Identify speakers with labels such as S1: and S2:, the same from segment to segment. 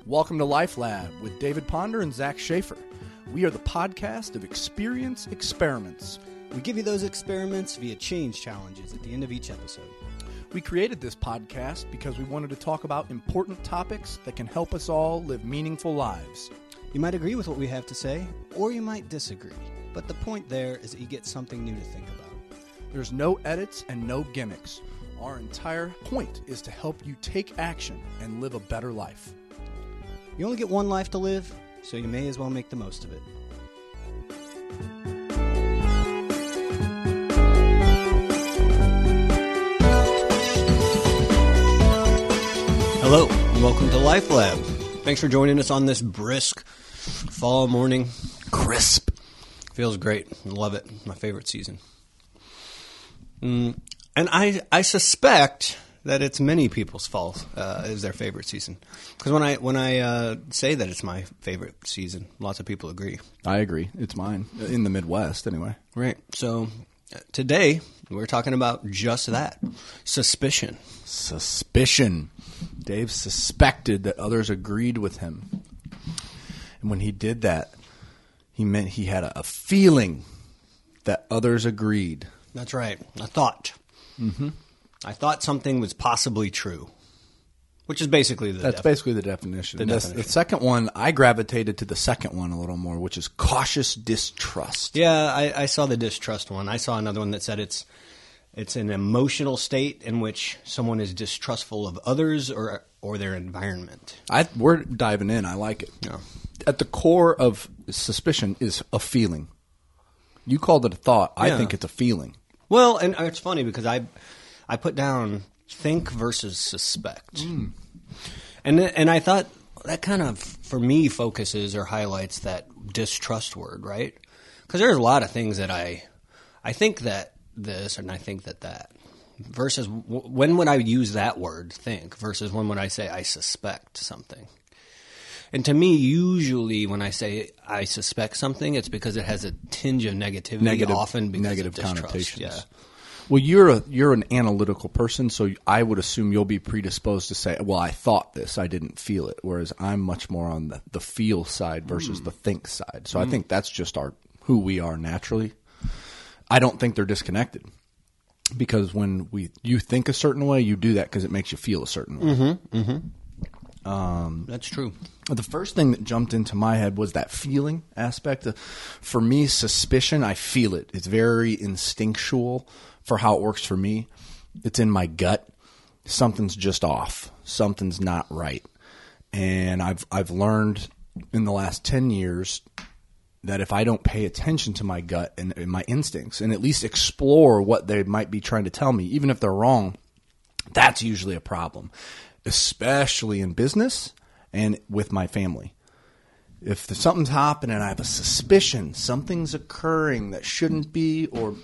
S1: Welcome to Life Lab with David Ponder and Zach Schaefer. We are the podcast of Experience Experiments.
S2: We give you those experiments via change challenges at the end of each episode.
S1: We created this podcast because we wanted to talk about important topics that can help us all live meaningful lives.
S2: You might agree with what we have to say, or you might disagree. But the point there is that you get something new to think about.
S1: There's no edits and no gimmicks. Our entire point is to help you take action and live a better life.
S2: You only get one life to live, so you may as well make the most of it. Hello, and welcome to Life Lab. Thanks for joining us on this brisk fall morning.
S1: Crisp.
S2: Feels great. Love it. My favorite season. And I suspect that it's many people's fall is their favorite season. Because when I say that it's my favorite season, lots of people agree.
S1: I agree. It's mine. In the Midwest, anyway.
S2: Right. So today, we're talking about just that. Suspicion.
S1: Suspicion. Dave suspected that others agreed with him. And when he did that, he meant he had a feeling that others agreed.
S2: That's right. A thought. Mm-hmm. I thought something was possibly true, which is basically
S1: basically the definition. The second one, I gravitated to the second one a little more, which is cautious distrust.
S2: Yeah, I saw the distrust one. I saw another one that said it's an emotional state in which someone is distrustful of others or their environment.
S1: We're diving in. I like it.
S2: Yeah.
S1: At the core of suspicion is a feeling. You called it a thought. I think it's a feeling.
S2: Well, and it's funny because I put down think versus suspect. Mm. And I thought that kind of, for me, focuses or highlights that distrust word, right? Because there's a lot of things that I think that this and I think that versus when would I use that word, think, versus when would I say I suspect something? And to me, usually when I say I suspect something, it's because it has a tinge of negativity, often because
S1: negative
S2: of distrust.
S1: Connotations.
S2: Yeah.
S1: Well, you're an analytical person, so I would assume you'll be predisposed to say, well, I thought this, I didn't feel it, whereas I'm much more on the feel side versus the think side. So I think that's just who we are naturally. I don't think they're disconnected because when you think a certain way, you do that because it makes you feel a certain way.
S2: Mm-hmm. Mm-hmm. That's true.
S1: The first thing that jumped into my head was that feeling aspect. For me, suspicion, I feel it. It's very instinctual for how it works for me. It's in my gut. Something's just off. Something's not right. And I've learned in the last 10 years that if I don't pay attention to my gut and my instincts and at least explore what they might be trying to tell me, even if they're wrong, that's usually a problem, especially in business and with my family. If something's happening, I have a suspicion something's occurring that shouldn't be,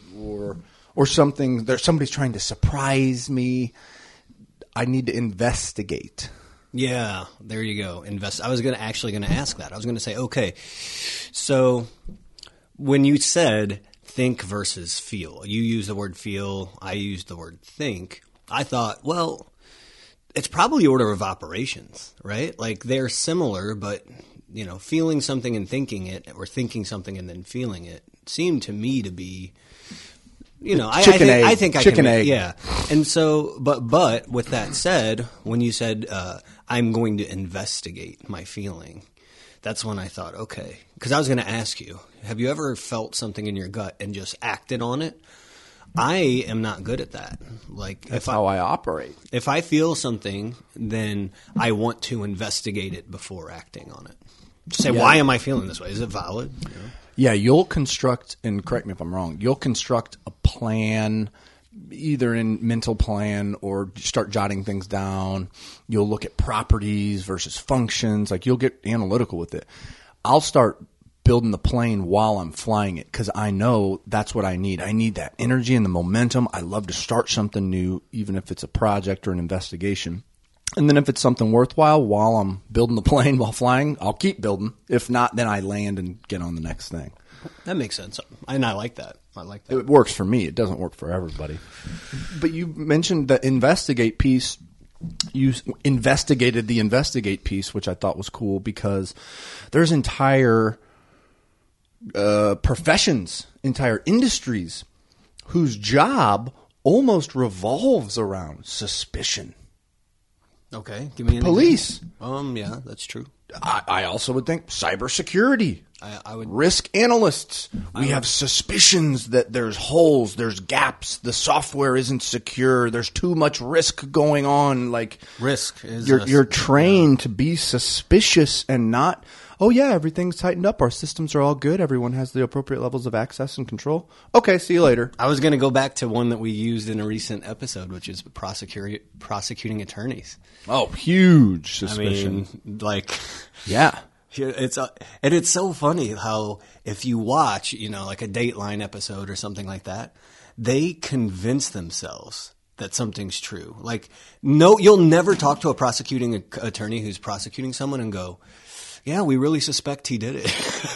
S1: or somebody's trying to surprise me, I need to investigate.
S2: Yeah, there you go. I was actually going to ask that. I was going to say, okay, so when you said think versus feel, you used the word feel, I used the word think. I thought, well, it's probably order of operations, right? Like they're similar, but feeling something and thinking it, or thinking something and then feeling it, seemed to me to be, I think
S1: chicken egg.
S2: Yeah. And so, but with that said, when you said I'm going to investigate my feeling, that's when I thought, okay, because I was going to ask you, have you ever felt something in your gut and just acted on it? I am not good at that.
S1: That's how I operate.
S2: If I feel something, then I want to investigate it before acting on it. Say, why am I feeling this way? Is it valid?
S1: Yeah, you'll construct, and correct me if I'm wrong, you'll construct a plan, either in mental plan or start jotting things down. You'll look at properties versus functions. You'll get analytical with it. I'll start building the plane while I'm flying it because I know that's what I need. I need that energy and the momentum. I love to start something new, even if it's a project or an investigation. And then if it's something worthwhile while I'm building the plane while flying, I'll keep building. If not, then I land and get on the next thing.
S2: That makes sense. And I like that.
S1: It works for me. It doesn't work for everybody. But you mentioned the investigate piece. you investigated the investigate piece, which I thought was cool because there's entire professions, entire industries whose job almost revolves around suspicion.
S2: Okay, give me an
S1: Police.
S2: example. Yeah, that's true.
S1: I also would think cybersecurity.
S2: I would
S1: Risk analysts. We have suspicions that there's holes, there's gaps, the software isn't secure, there's too much risk going on. Like
S2: risk is
S1: you're trained to be suspicious and not, oh yeah, everything's tightened up, our systems are all good, everyone has the appropriate levels of access and control. Okay, see you later.
S2: I was going to go back to one that we used in a recent episode, which is prosecuting attorneys.
S1: Oh, huge suspicion.
S2: I mean, like,
S1: yeah.
S2: And it's so funny how if you watch, like a Dateline episode or something like that, they convince themselves that something's true. Like, no, you'll never talk to a prosecuting attorney who's prosecuting someone and go, yeah, we really suspect he did it.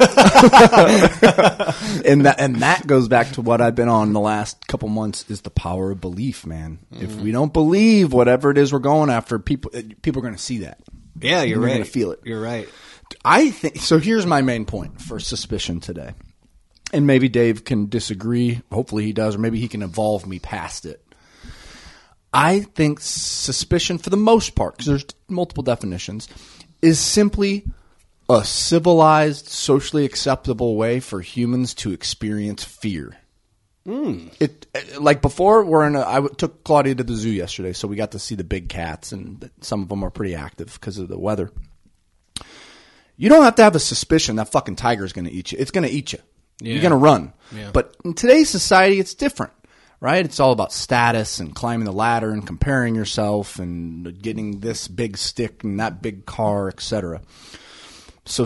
S1: and that goes back to what I've been on the last couple months is the power of belief, man. Mm-hmm. If we don't believe whatever it is we're going after, people are going to see that.
S2: Yeah, you're right.
S1: They're going to feel it.
S2: You're right.
S1: I think so. Here's my main point for suspicion today, and maybe Dave can disagree. Hopefully he does, or maybe he can evolve me past it. I think suspicion, for the most part, because there's multiple definitions, is simply a civilized, socially acceptable way for humans to experience fear. It like before I took Claudia to the zoo yesterday, so we got to see the big cats, and some of them are pretty active because of the weather. You don't have to have a suspicion that fucking tiger is going to eat you. It's going to eat you. Yeah. You're going to run. Yeah. But in today's society, it's different, right? It's all about status and climbing the ladder and comparing yourself and getting this big stick and that big car, etc. So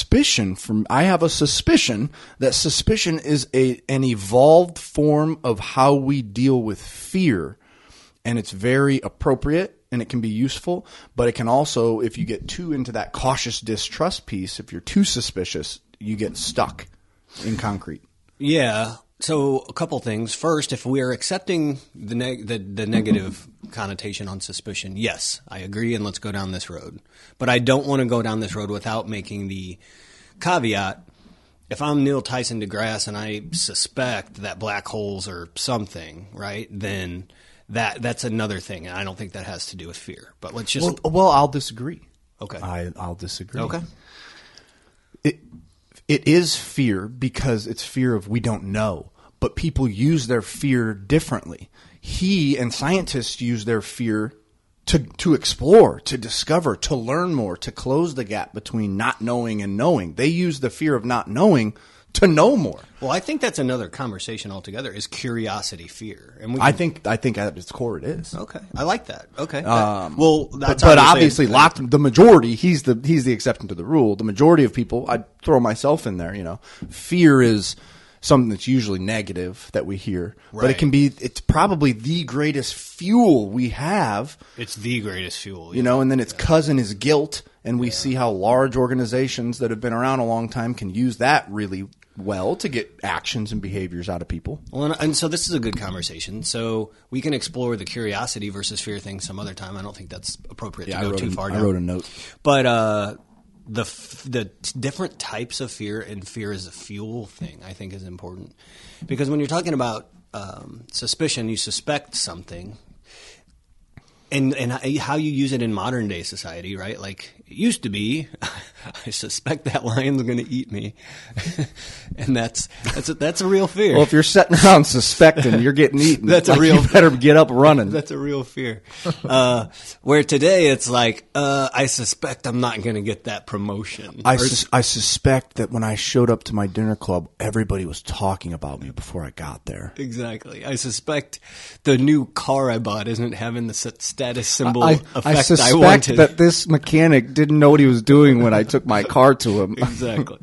S1: I have a suspicion that suspicion is an evolved form of how we deal with fear, and it's very appropriate. And it can be useful, but it can also, if you get too into that cautious distrust piece, if you're too suspicious, you get stuck in concrete.
S2: Yeah. So a couple things. First, if we are accepting the negative connotation on suspicion, yes, I agree, and let's go down this road. But I don't want to go down this road without making the caveat. If I'm Neil Tyson deGrasse and I suspect that black holes are something, right, then that's another thing, and I don't think that has to do with fear. But let's just
S1: well, I'll disagree.
S2: Okay,
S1: I'll disagree.
S2: Okay,
S1: it is fear because it's fear of we don't know, but people use their fear differently. He and scientists use their fear to explore, to discover, to learn more, to close the gap between not knowing and knowing. They use the fear of not knowing to know more.
S2: Well, I think that's another conversation altogether. Is curiosity fear? And
S1: I think at its core it is.
S2: Okay, I like that. Okay,
S1: that's but obviously, the majority. He's the exception to the rule. The majority of people, I'd throw myself in there. Fear is something that's usually negative that we hear, right. But it's probably the greatest fuel we have.
S2: It's the greatest fuel,
S1: and then its cousin is guilt, and we see how large organizations that have been around a long time can use that really well to get actions and behaviors out of people.
S2: Well, and so this is a good conversation. So we can explore the curiosity versus fear thing some other time. I don't think that's appropriate to go too far down.
S1: I wrote a note.
S2: But the different types of fear and fear as a fuel thing, I think, is important. Because when you're talking about suspicion, you suspect something. And how you use it in modern day society, right? Like it used to be, I suspect that lion's going to eat me, and that's a real fear.
S1: Well, if you're sitting around suspecting you're getting eaten, you better get up running.
S2: That's a real fear. Where today it's like, I suspect I'm not going to get that promotion.
S1: I suspect that when I showed up to my dinner club, everybody was talking about me before I got there.
S2: Exactly. I suspect the new car I bought isn't having the status symbol effect I
S1: suspect that this mechanic didn't know what he was doing when I took my car to him.
S2: Exactly.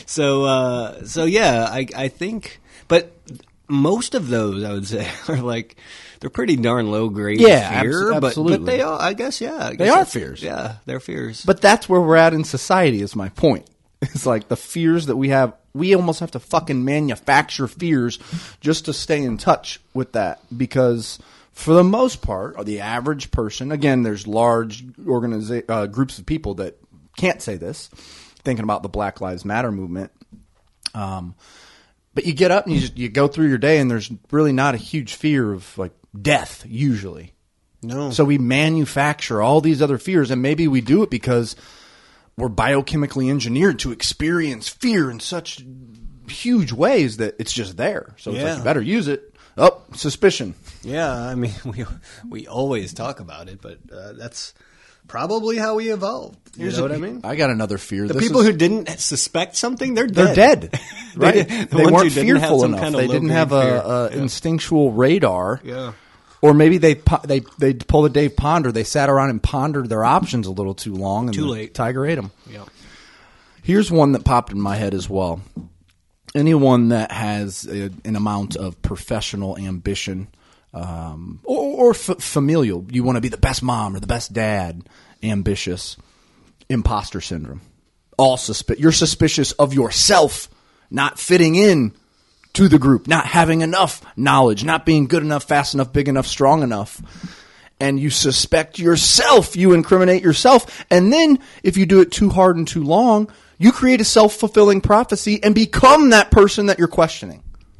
S2: So yeah, I think, but most of those I would say are like they're pretty darn low grade fear,
S1: absolutely.
S2: But they are, I guess
S1: they are fears.
S2: Yeah, they're fears.
S1: But that's where we're at in society. Is my point. It's like the fears that we have. We almost have to fucking manufacture fears just to stay in touch with that because For the most part, or the average person, again, there's large groups of people that can't say this, thinking about the Black Lives Matter movement. But you get up and you go through your day, and there's really not a huge fear of like death usually.
S2: No.
S1: So we manufacture all these other fears, and maybe we do it because we're biochemically engineered to experience fear in such huge ways that it's just there. So it's like, you better use it. Oh, suspicion.
S2: Yeah, I mean, we always talk about it, but that's probably how we evolved. You know what I mean?
S1: I got another fear.
S2: The people who didn't suspect something, they're
S1: They're
S2: dead.
S1: dead. Right? They weren't fearful enough.
S2: Kind of
S1: they didn't have a instinctual radar.
S2: Yeah.
S1: Or maybe they pulled a Dave Ponder. They sat around and pondered their options a little too long. And
S2: too late.
S1: Tiger ate them.
S2: Yeah.
S1: Here's one that popped in my head as well. Anyone that has an amount of professional ambition or familial, you want to be the best mom or the best dad, ambitious, imposter syndrome. You're suspicious of yourself not fitting in to the group, not having enough knowledge, not being good enough, fast enough, big enough, strong enough. And you suspect yourself, you incriminate yourself. And then if you do it too hard and too long, you create a self-fulfilling prophecy and become that person that you're questioning.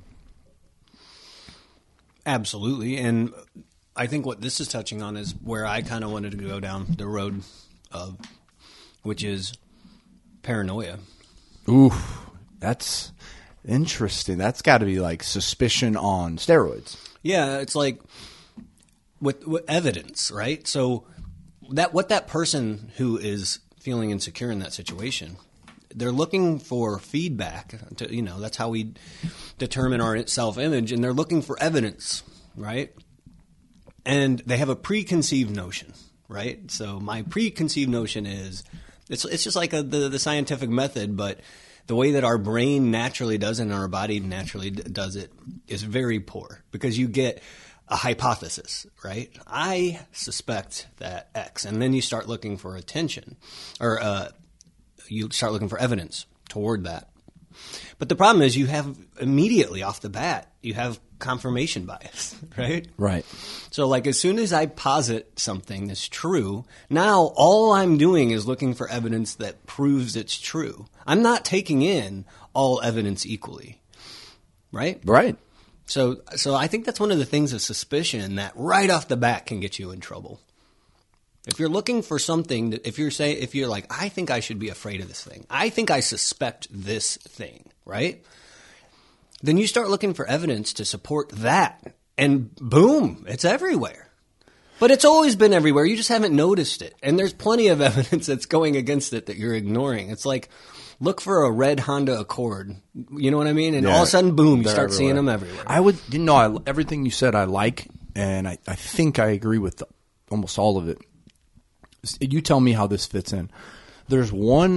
S2: Absolutely. And I think what this is touching on is where I kind of wanted to go down the road of, which is paranoia.
S1: Ooh, that's interesting. That's got to be like suspicion on steroids.
S2: Yeah, it's like with evidence, right? So what that person who is feeling insecure in that situation, they're looking for feedback. That's how we determine our self-image, and they're looking for evidence, right? And they have a preconceived notion, right? So my preconceived notion is it's just like the scientific method, but the way that our brain naturally does it and our body naturally does it is very poor because you get a hypothesis, right? I suspect that X, and then you start looking for attention, or you start looking for evidence toward that. But the problem is you have immediately off the bat, you have confirmation bias, right?
S1: Right.
S2: So like as soon as I posit something that's true, now all I'm doing is looking for evidence that proves it's true. I'm not taking in all evidence equally, right?
S1: Right.
S2: So I think that's one of the things of suspicion that right off the bat can get you in trouble. If you're looking for something, if you're like, I think I should be afraid of this thing. I think I suspect this thing, right? Then you start looking for evidence to support that, and boom, it's everywhere. But it's always been everywhere. You just haven't noticed it. And there's plenty of evidence that's going against it that you're ignoring. It's like, look for a red Honda Accord. You know what I mean? And all of a sudden, boom, you start seeing them everywhere.
S1: Everything you said I like, and I think I agree with almost all of it. You tell me how this fits in. There's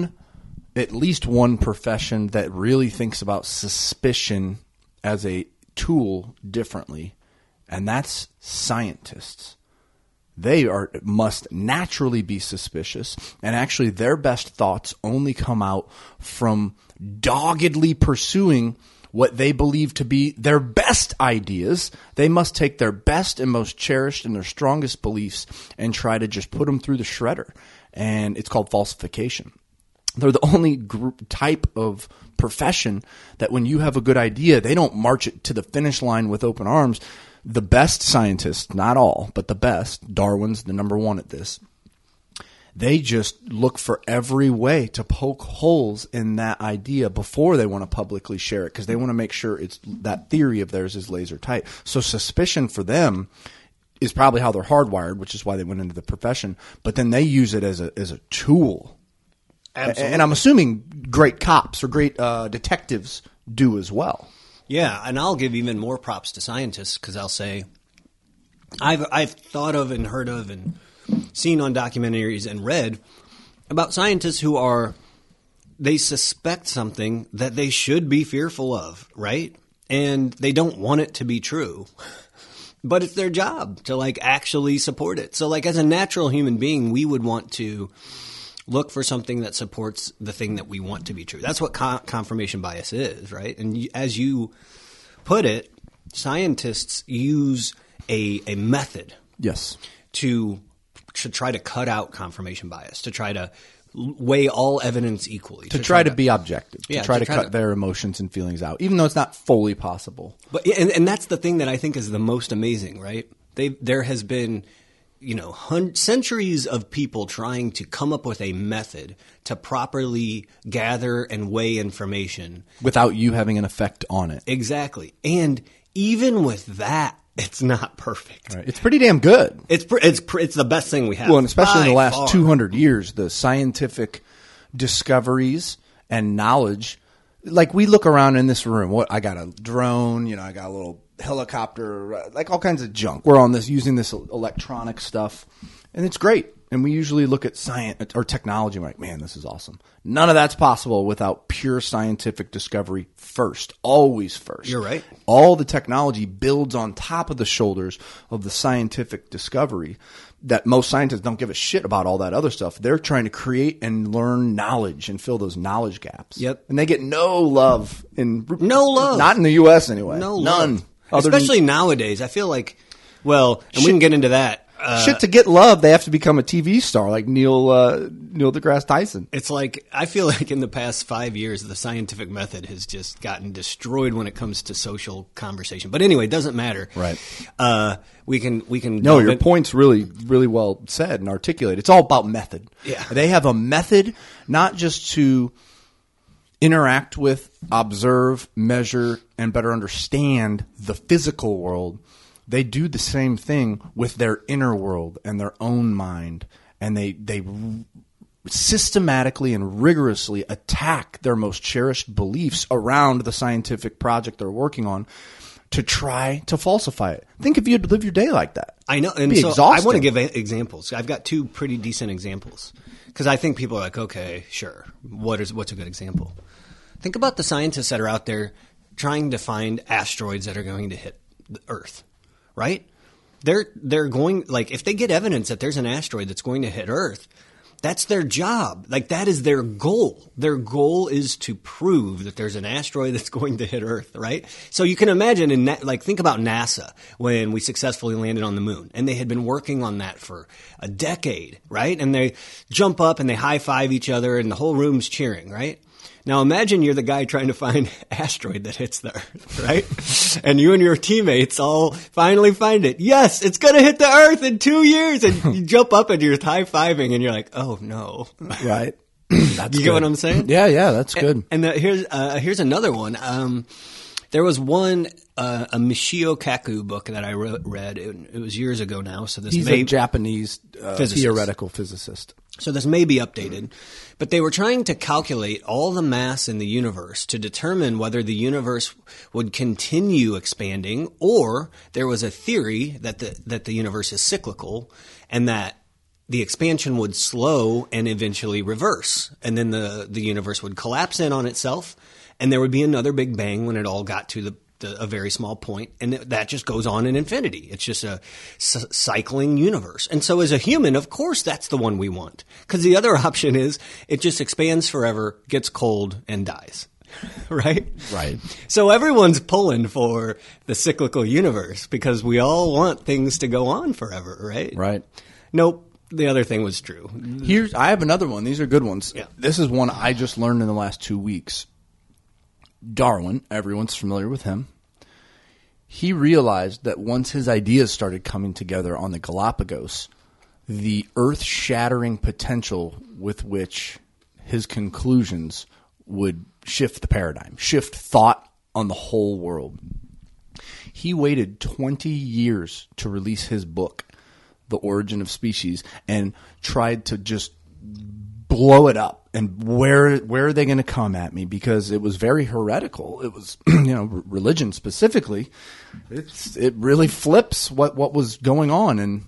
S1: at least one profession that really thinks about suspicion as a tool differently, and that's scientists. They must naturally be suspicious, and actually their best thoughts only come out from doggedly pursuing what they believe to be their best ideas. They must take their best and most cherished and their strongest beliefs and try to just put them through the shredder. And it's called falsification. They're the only type of profession that when you have a good idea, they don't march it to the finish line with open arms. The best scientists, not all, but the best, Darwin's the number one at this, they just look for every way to poke holes in that idea before they want to publicly share it because they want to make sure that theory of theirs is laser tight. So suspicion for them is probably how they're hardwired, which is why they went into the profession. But then they use it as a tool. Absolutely. And I'm assuming great cops or great detectives do as well.
S2: Yeah, and I'll give even more props to scientists because I'll say I've thought of and heard of and seen on documentaries and read about scientists who they suspect something that they should be fearful of, right? And they don't want it to be true. But it's their job to actually support it. So as a natural human being, we would want to look for something that supports the thing that we want to be true. That's what confirmation bias is, right? And as you put it, scientists use a method
S1: Yes.
S2: to try to cut out confirmation bias, to try to weigh all evidence equally.
S1: To try to be objective.
S2: Yeah,
S1: to try
S2: to
S1: to cut their emotions and feelings out, even though it's not fully possible.
S2: But and that's the thing that I think is the most amazing, right? There has been, centuries of people trying to come up with a method to properly gather and weigh information
S1: Without you having an effect on it.
S2: Exactly. And even with that, it's not perfect.
S1: Right. It's pretty damn good.
S2: It's the best thing we have.
S1: Well, and especially in the
S2: by
S1: last
S2: far.
S1: 200 years, the scientific discoveries and knowledge. Like, we look around in this room. I got a drone, I got a little helicopter, like all kinds of junk. We're on this, using this electronic stuff, and it's great. And we usually look at science or technology and we're like, man, this is awesome. None of that's possible without pure scientific discovery first. Always first.
S2: You're right.
S1: All the technology builds on top of the shoulders of the scientific discovery that most scientists don't give a shit about all that other stuff. They're trying to create and learn knowledge and fill those knowledge gaps.
S2: Yep.
S1: And they get no love.
S2: No love.
S1: Not in the U.S. anyway.
S2: No
S1: None.
S2: love.
S1: Other than-
S2: Especially nowadays. I feel like, and we can get into that.
S1: shit, to get love, they have to become a TV star like Neil deGrasse Tyson.
S2: It's like, I feel like in the past 5 years, the scientific method has just gotten destroyed when it comes to social conversation. But anyway, it doesn't matter.
S1: Right.
S2: We can.
S1: No, your point's really, really well said and articulated. It's all about method.
S2: Yeah.
S1: They have a method not just to interact with, observe, measure, and better understand the physical world. They do the same thing with their inner world and their own mind, and they systematically and rigorously attack their most cherished beliefs around the scientific project they're working on to try to falsify it. Think if you had to live your day like that.
S2: I know, and
S1: It'd be
S2: so
S1: exhausting.
S2: I want to give examples. I've got two pretty decent examples because I think people are like, okay, sure, what's a good example? Think about the scientists that are out there trying to find asteroids that are going to hit the Earth. Right? They're going, like, if they get evidence that there's an asteroid that's going to hit Earth, that's their job. Like, that is their goal. Their goal is to prove that there's an asteroid that's going to hit Earth, right? So you can imagine, think about NASA when we successfully landed on the moon, and they had been working on that for a decade, right? And they jump up and they high-five each other, and the whole room's cheering, right? Now imagine you're the guy trying to find an asteroid that hits the Earth, right? And you and your teammates all finally find it. Yes, it's going to hit the Earth in 2 years. And you jump up and you're high-fiving and you're like, oh no.
S1: Right. That's
S2: You get what I'm saying?
S1: Yeah, that's good.
S2: And here's another one. There was one, a Michio Kaku book that I read. It was years ago now. So
S1: He's a Japanese theoretical physicist.
S2: So this may be updated, but they were trying to calculate all the mass in the universe to determine whether the universe would continue expanding, or there was a theory that the universe is cyclical and that the expansion would slow and eventually reverse, and then the universe would collapse in on itself, and there would be another big bang when it all got to a very small point, and that just goes on in infinity. It's just a cycling universe. And so as a human, of course, that's the one we want. Because the other option is it just expands forever, gets cold, and dies. Right?
S1: Right.
S2: So everyone's pulling for the cyclical universe because we all want things to go on forever, right?
S1: Right.
S2: Nope. The other thing was true.
S1: I have another one. These are good ones.
S2: Yeah.
S1: This is one I just learned in the last 2 weeks. Darwin, everyone's familiar with him. He realized that once his ideas started coming together on the Galapagos, the earth-shattering potential with which his conclusions would shift the paradigm, shift thought on the whole world. He waited 20 years to release his book, The Origin of Species, and tried to just blow it up. And where are they going to come at me? Because it was very heretical. It was, religion specifically. It really flips what was going on. And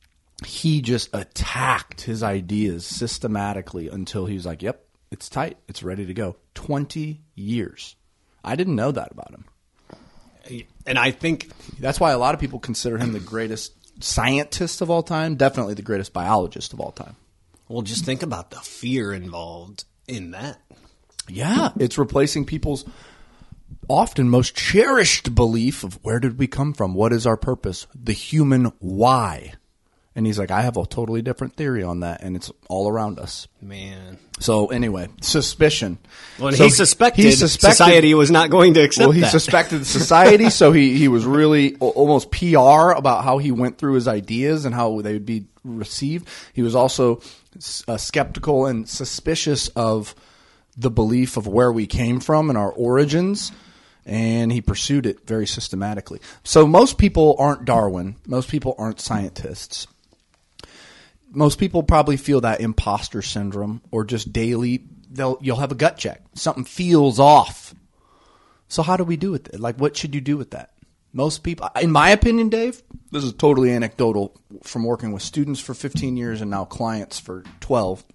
S1: he just attacked his ideas systematically until he was like, yep, it's tight. It's ready to go. 20 years. I didn't know that about him.
S2: And I think
S1: that's why a lot of people consider him the greatest scientist of all time, definitely the greatest biologist of all time.
S2: Well, just think about the fear involved in that.
S1: Yeah, it's replacing people's often most cherished belief of where did we come from? What is our purpose? The human why. And he's like, I have a totally different theory on that, and it's all around us.
S2: Man.
S1: So anyway, suspicion.
S2: Well,
S1: So
S2: he suspected society was not going to accept
S1: Well, he
S2: that.
S1: suspected society, so he was really almost PR about how he went through his ideas and how they would be received. He was also skeptical and suspicious of the belief of where we came from and our origins, and he pursued it very systematically. So most people aren't Darwin. Most people aren't scientists. Most people probably feel that imposter syndrome, or just daily, you'll have a gut check. Something feels off. So how do we do with it? Like, what should you do with that? Most people, in my opinion, Dave, this is totally anecdotal from working with students for 15 years and now clients for 12.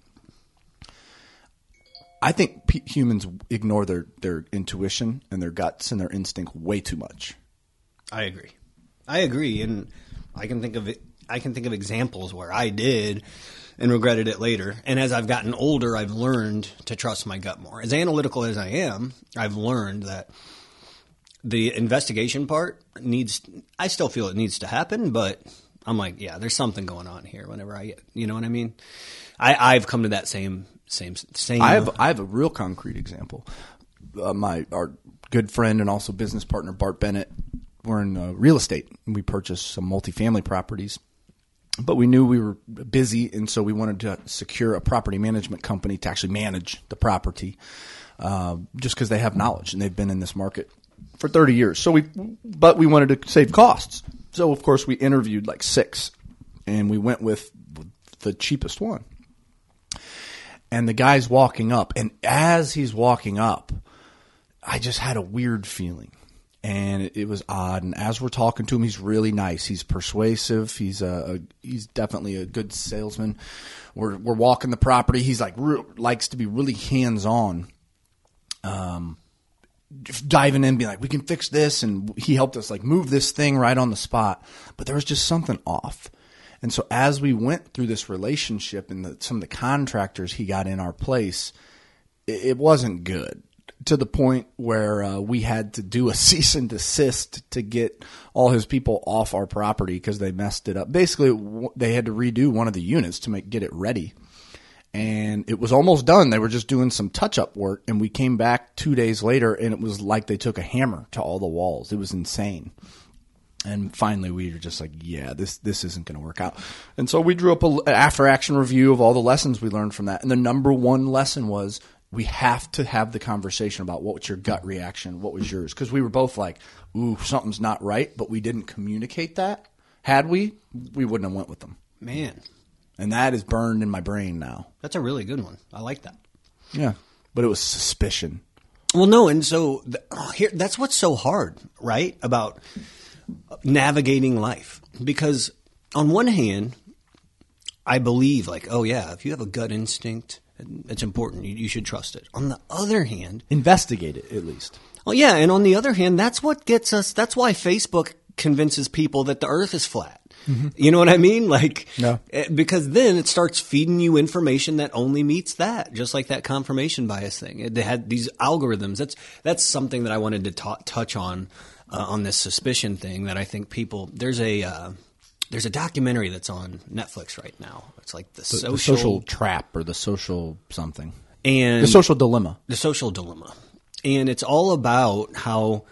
S1: I think humans ignore their intuition and their guts and their instinct way too much.
S2: I agree, and I can think of examples where I did and regretted it later. And as I've gotten older, I've learned to trust my gut more. As analytical as I am, I've learned that the investigation part I still feel it needs to happen, but I'm like, yeah, there's something going on here whenever you know what I mean? I've come to that same.
S1: I have a real concrete example. Our good friend and also business partner, Bart Bennett, we're in real estate, and we purchased some multifamily properties. But we knew we were busy, and so we wanted to secure a property management company to actually manage the property, just because they have knowledge and they've been in this market for 30 years. But we wanted to save costs. So, of course, we interviewed like 6, and we went with the cheapest one. And the guy's walking up, and as he's walking up, I just had a weird feeling. And it was odd. And as we're talking to him, he's really nice. He's persuasive. He's definitely a good salesman. We're walking the property. He's like likes to be really hands on, diving in, being like, we can fix this, and he helped us like move this thing right on the spot. But there was just something off. And so as we went through this relationship and some of the contractors he got in our place, it wasn't good. To the point where we had to do a cease and desist to get all his people off our property because they messed it up. Basically, they had to redo one of the units to get it ready. And it was almost done. They were just doing some touch-up work, and we came back 2 days later, and it was like they took a hammer to all the walls. It was insane. And finally, we were just like, yeah, this isn't going to work out. And so we drew up an after-action review of all the lessons we learned from that. And the number one lesson was, we have to have the conversation about what was your gut reaction, what was yours. Because we were both like, ooh, something's not right, but we didn't communicate that. Had we wouldn't have went with them.
S2: Man.
S1: And that is burned in my brain now.
S2: That's a really good one. I like that.
S1: Yeah. But it was suspicion.
S2: Well, no, and so that's what's so hard, right, about navigating life. Because on one hand, I believe like, oh, yeah, if you have a gut instinct, it's important. You should trust it. On the other hand,
S1: investigate it at least.
S2: Well, yeah, and on the other hand, that's what gets us. That's why Facebook convinces people that the Earth is flat. Mm-hmm. You know what I mean? Like,
S1: no.
S2: Because then it starts feeding you information that only meets that, just like that confirmation bias thing. They had these algorithms. That's something that I wanted to touch on this suspicion thing. That I think people there's a documentary that's on Netflix right now. It's like the
S1: social trap or the social something.
S2: And
S1: the social dilemma.
S2: The social dilemma. And it's all about how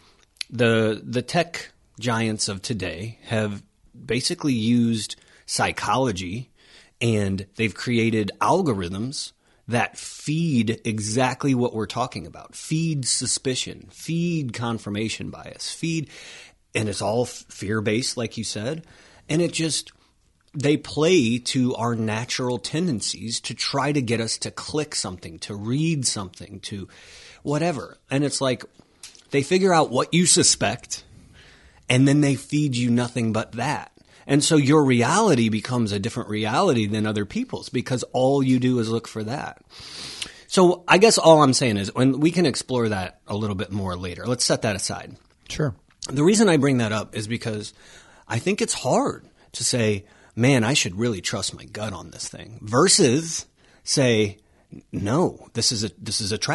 S2: the tech giants of today have basically used psychology, and they've created algorithms that feed exactly what we're talking about. Feed suspicion, feed confirmation bias, and it's all fear-based, like you said. And they play to our natural tendencies to try to get us to click something, to read something, to whatever. And it's like they figure out what you suspect, and then they feed you nothing but that. And so your reality becomes a different reality than other people's because all you do is look for that. So I guess all I'm saying is, when we can explore that a little bit more later. Let's set that aside.
S1: Sure.
S2: The reason I bring that up is because I think it's hard to say, man, I should really trust my gut on this thing, versus say, no, this is a trap.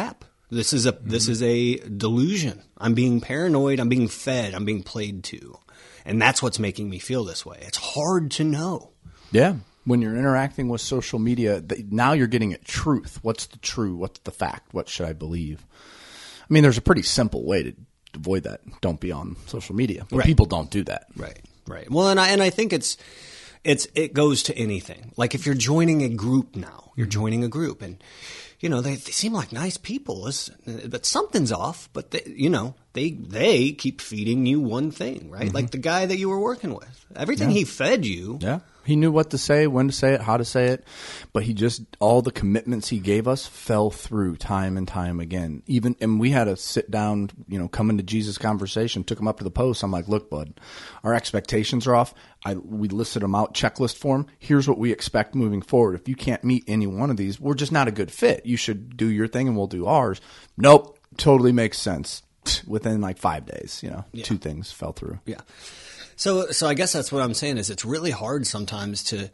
S2: This is a delusion. I'm being paranoid. I'm being fed. I'm being played to. And that's what's making me feel this way. It's hard to know.
S1: Yeah. When you're interacting with social media, now you're getting at truth. What's the true? What's the fact? What should I believe? I mean, there's a pretty simple way to avoid that. Don't be on social media. But people don't do that.
S2: Right. Well, and I think it goes to anything. Like if you're joining a group now, you're joining a group and they seem like nice people, but something's off. But they keep feeding you one thing, right? Like the guy that you were working with, everything he fed you.
S1: Yeah, he knew what to say, when to say it, how to say it, but all the commitments he gave us fell through time and time again. And we had to sit down, come into Jesus conversation, took him up to the post. I'm like, look, bud, our expectations are off. We listed them out, checklist form. Here's what we expect moving forward. If you can't meet any one of these, we're just not a good fit. You should do your thing and we'll do ours. Nope. Totally makes sense. Within like 5 days, 2 things fell through.
S2: Yeah. So I guess that's what I'm saying is it's really hard sometimes to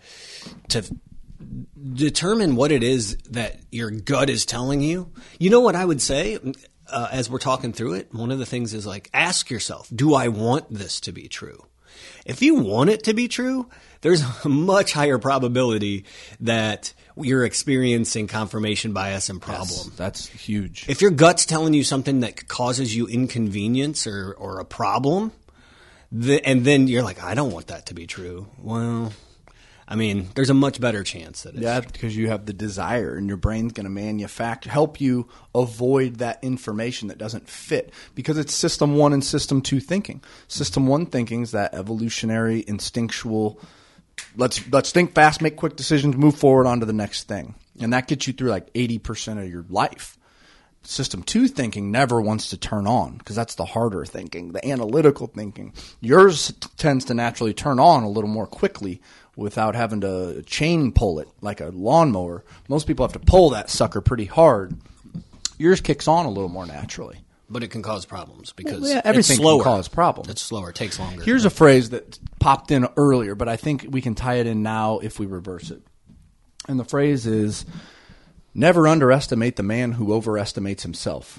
S2: determine what it is that your gut is telling you. You know what I would say as we're talking through it? One of the things is like, ask yourself, do I want this to be true? If you want it to be true, there's a much higher probability that you're experiencing confirmation bias and problem.
S1: Yes, that's huge.
S2: If your gut's telling you something that causes you inconvenience or a problem, and then you're like, I don't want that to be true. Well, I mean, there's a much better chance that it's
S1: true. Because you have the desire and your brain's going to help you avoid that information that doesn't fit because it's system 1 and system 2 thinking. System 1 thinking is that evolutionary, instinctual, let's think fast, make quick decisions, move forward on to the next thing. And that gets you through like 80% of your life. System 2 thinking never wants to turn on because that's the harder thinking, the analytical thinking. Yours tends to naturally turn on a little more quickly without having to chain pull it like a lawnmower. Most people have to pull that sucker pretty hard. Yours kicks on a little more naturally.
S2: But it can cause problems because
S1: everything
S2: it's slower.
S1: Can cause problems.
S2: It's slower. It takes longer.
S1: Here's a phrase that popped in earlier, but I think we can tie it in now if we reverse it. And the phrase is, never underestimate the man who overestimates himself.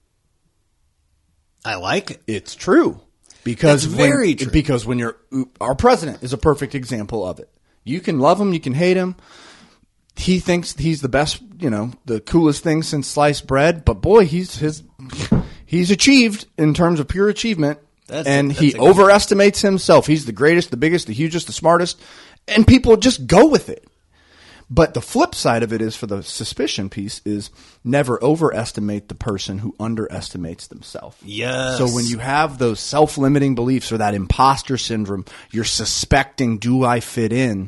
S2: I like it.
S1: It's true. Because
S2: very true.
S1: Because when our president is a perfect example of it. You can love him, you can hate him. He thinks he's the best, the coolest thing since sliced bread. But boy, he's achieved in terms of pure achievement. He overestimates himself. He's the greatest, the biggest, the hugest, the smartest. And people just go with it. But the flip side of it is, for the suspicion piece, is never overestimate the person who underestimates themselves.
S2: Yes.
S1: So when you have those self-limiting beliefs or that imposter syndrome, you're suspecting, do I fit in?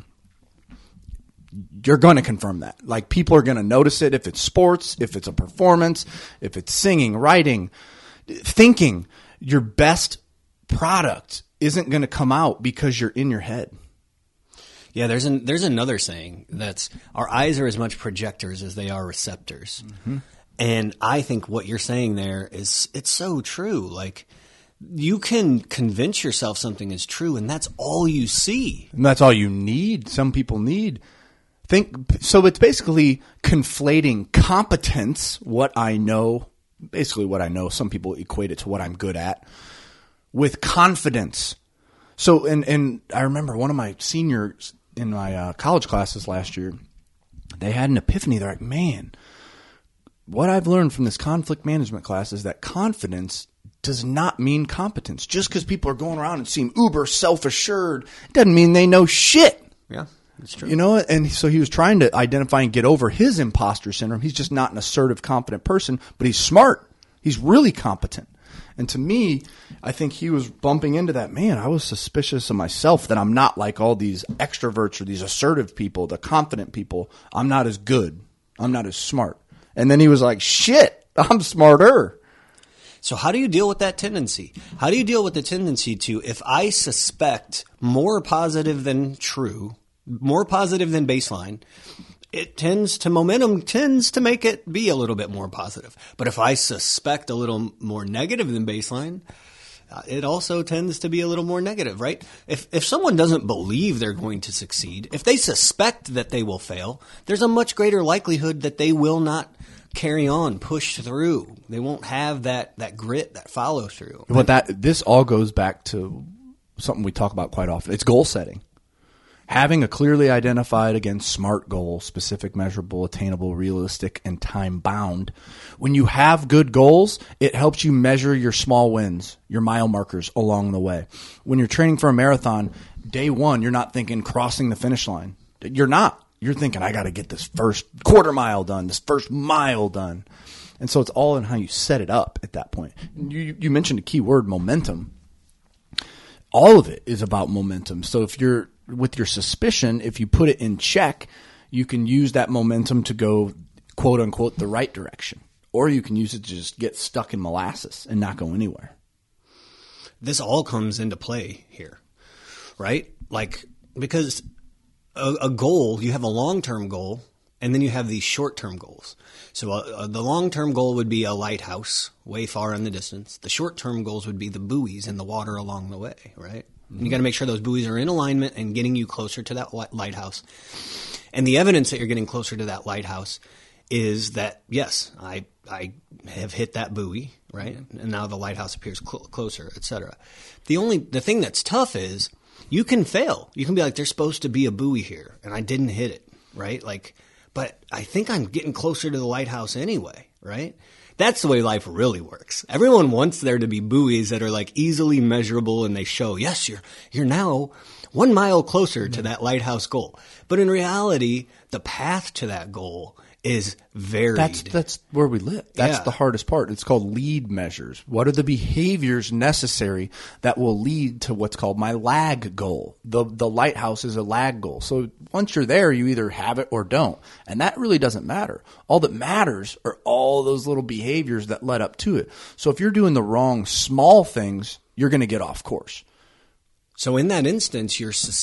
S1: You're going to confirm that. Like, people are going to notice it if it's sports, if it's a performance, if it's singing, writing, thinking. Your best product isn't going to come out because you're in your head.
S2: Yeah, there's another saying that's our eyes are as much projectors as they are receptors. Mm-hmm. And I think what you're saying there it's so true. Like, you can convince yourself something is true, and that's all you see.
S1: And that's all you need. Some people need. So it's basically conflating competence, what I know, basically what I know. Some people equate it to what I'm good at, with confidence. So, and I remember one of my seniors in my college classes last year, they had an epiphany. They're like, man, what I've learned from this conflict management class is that confidence does not mean competence. Just because people are going around and seem uber self-assured, it doesn't mean they know shit.
S2: Yeah, that's true.
S1: And so he was trying to identify and get over his imposter syndrome. He's just not an assertive, confident person, but he's smart. He's really competent. And to me, I think he was bumping into that. Man, I was suspicious of myself that I'm not like all these extroverts or these assertive people, the confident people. I'm not as good. I'm not as smart. And then he was like, shit, I'm smarter.
S2: So how do you deal with that tendency? How do you deal with the tendency to, if I suspect more positive than true, more positive than baseline, momentum tends to make it be a little bit more positive. But if I suspect a little more negative than baseline, it also tends to be a little more negative, right? If someone doesn't believe they're going to succeed, if they suspect that they will fail, there's a much greater likelihood that they will not carry on, push through. They won't have that grit, that follow through.
S1: But this all goes back to something we talk about quite often. It's goal setting. Having a clearly identified, again, SMART goal, specific, measurable, attainable, realistic, and time-bound. When you have good goals, it helps you measure your small wins, your mile markers along the way. When you're training for a marathon, day one, you're not thinking crossing the finish line. You're not. You're thinking, I got to get this first quarter mile done, this first mile done. And so it's all in how you set it up at that point. You mentioned a key word, momentum. All of it is about momentum. So if you're with your suspicion, if you put it in check, you can use that momentum to go, quote unquote, the right direction. Or you can use it to just get stuck in molasses and not go anywhere.
S2: This all comes into play here, right? Like, because a goal, you have a long-term goal, and then you have these short-term goals. So the long-term goal would be a lighthouse way far in the distance. The short-term goals would be the buoys in the water along the way, right? And you got to make sure those buoys are in alignment and getting you closer to that lighthouse. And the evidence that you're getting closer to that lighthouse is that, yes, I have hit that buoy, right? And now the lighthouse appears closer, et cetera. The thing that's tough is you can fail. You can be like, there's supposed to be a buoy here, and I didn't hit it, right? Like, but I think I'm getting closer to the lighthouse anyway, right? That's the way life really works. Everyone wants there to be buoys that are like easily measurable and they show, yes, you're now 1 mile closer to that lighthouse goal. But in reality, the path to that goal is varied.
S1: That's where we live. That's the hardest part. It's called lead measures. What are the behaviors necessary that will lead to what's called my lag goal? The lighthouse is a lag goal. So once you're there, you either have it or don't. And that really doesn't matter. All that matters are all those little behaviors that led up to it. So if you're doing the wrong small things, you're going to get off course.
S2: So in that instance,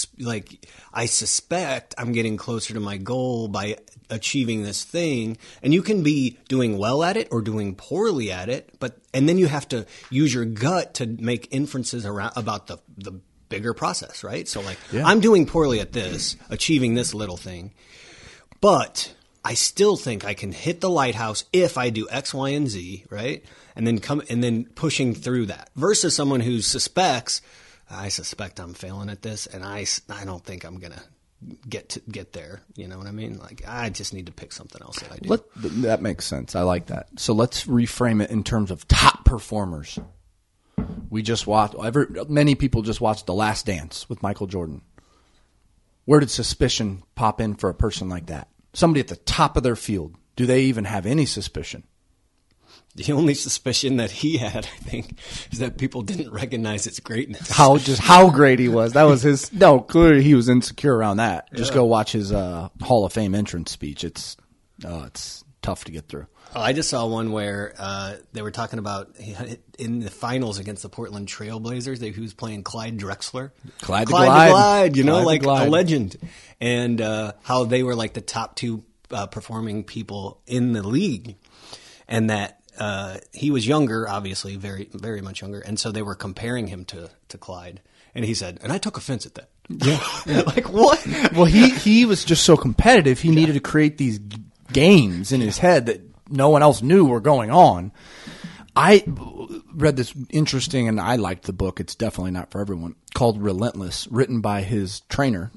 S2: I suspect I'm getting closer to my goal by achieving this thing, and you can be doing well at it or doing poorly at it, and then you have to use your gut to make inferences about the bigger process, right? So I'm doing poorly at this, achieving this little thing, but I still think I can hit the lighthouse if I do X, Y, and Z, right? And then pushing through that versus someone who suspects, I suspect I'm failing at this, and I don't think I'm gonna get there. You know what I mean? Like, I just need to pick something else that I do.
S1: That makes sense. I like that. So let's reframe it in terms of top performers. We just watched. Many people just watched The Last Dance with Michael Jordan. Where did suspicion pop in for a person like that? Somebody at the top of their field. Do they even have any suspicion?
S2: The only suspicion that he had, I think, is that people didn't recognize its greatness.
S1: How great he was. That was his. No, clearly he was insecure around that. Just go watch his Hall of Fame entrance speech. It's tough to get through.
S2: Oh, I just saw one where they were talking about in the finals against the Portland Trailblazers. He was playing Clyde Drexler.
S1: Clyde the Glide,
S2: Clyde a legend. And how they were like the top two performing people in the league. And that he was younger, obviously, very, very much younger. And so they were comparing him to Clyde. And he said, and I took offense at that.
S1: Yeah.
S2: Like, what?
S1: Well, he was just so competitive. He needed to create these games in his head that no one else knew were going on. I read this interesting, and I liked the book. It's definitely not for everyone, called Relentless, written by his trainer,